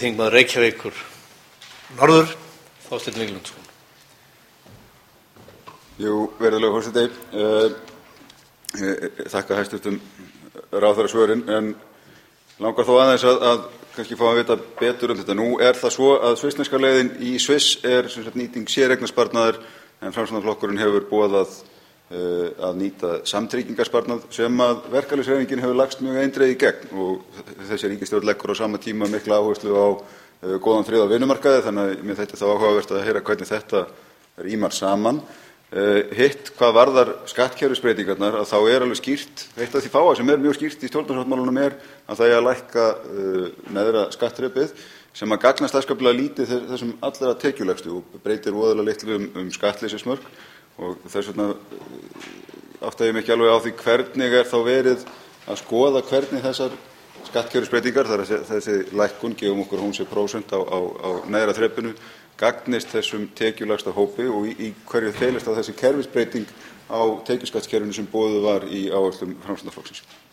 Þingmaður Reykjavíkur norður, Þorsteinn Víglundsson. Jú, virðulegur forseti. Þakka hæstv. Ráðherra svörin, en langar þó aðeins að kannski fá að vita betur þetta. Nú það svo að svissneska leiðin í Sviss sem sagt nýting séreignarsparnaðar, en Framsóknarflokkurinn hefur boðað að nýta samtryggingarsparnað sem að verkalýðshreyfingin hefur lagst mjög eindregið í gegn, og þessi ríkisstjórn leggur á sama tíma mikla áherslu á góðan frið á vinnumarkaði, þannig að mér þætti þá áhugavert að heyra hvernig þetta rímar saman. Hitt, hvað varðar skattkerfisbreytingarnar, að þá alveg skýrt, eitt af því fáa sem mjög skýrt í stjórnarsáttmálanum að það eigi að lækka neðra skattþrepið, sem að gagnast afskaplega lítið þessum allra tekjulægstu og breytir voðalega litlu skattleysismörk, og þess vegna átta ég mig ekki alveg á því hvernig þá verið að skoða hvernig þessar skattkerfisbreytingar, þessi lækkun, gefum okkur hún sé prósent á neðra þrepinu, gagnist þessum tekjulægsta hópi, og í hverju felist á þessi kerfisbreyting á tekjuskattskerfinu sem boðuð var í áherslum Framsóknarflokksins.